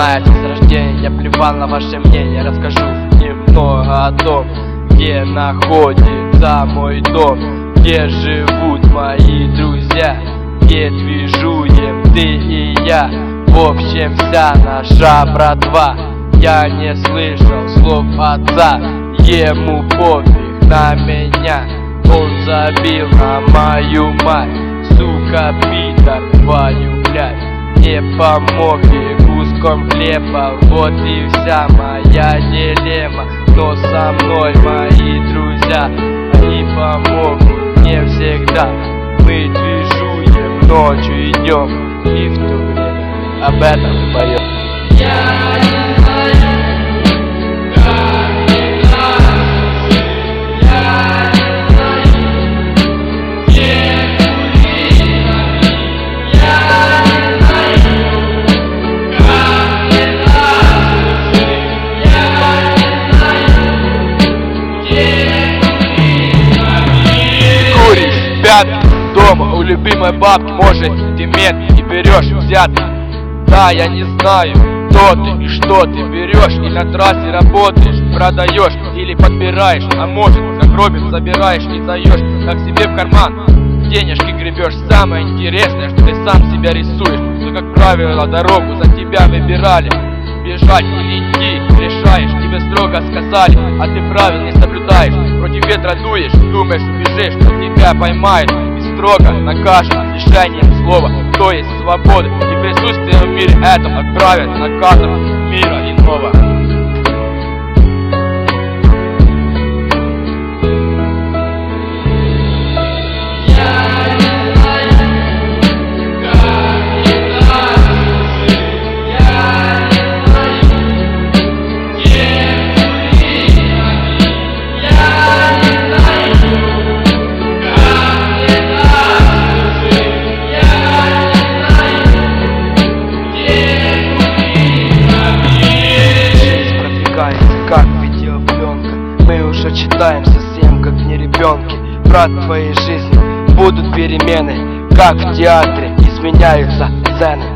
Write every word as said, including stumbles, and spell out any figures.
знаете, с рождения я плевал на ваше мнение. Расскажу немного о том, где находится мой дом, где живут мои друзья, где движуем ты и я. В общем, вся наша братва. Я не слышал слов отца, ему пофиг на меня. Он забил на мою мать, сука, пидор, твою блядь. Не помог и куском хлеба, вот и вся моя дилемма. Но со мной мои друзья, они помогут мне всегда. Мы движуем, ночью идем, и в то время об этом поем. Я не знаю, как не нравится, я не знаю, где кулисами, я не знаю, как не нравится, я не знаю, где кулисами. Куришь пятки дома у любимой бабки, может ты мент и берешь взятки. Да, я не знаю, кто ты и что ты берешь, и на трассе работаешь, продаешь или подбираешь, а может за гробик забираешь и даешь, как себе в карман денежки гребешь. Самое интересное, что ты сам себя рисуешь, что как правило дорогу за тебя выбирали. Бежать или идти решаешь, тебе строго сказали, а ты правил не соблюдаешь. Против ветра дуешь, думаешь убежишь, но тебя поймают и строго накажут лишением слова, то есть свободы. И присутствие в мире этом отправят на каторгу мира иного. Как видеопленка, мы уже читаем совсем как не ребенки. Брат, в твоей жизни будут перемены, как в театре изменяются сцены.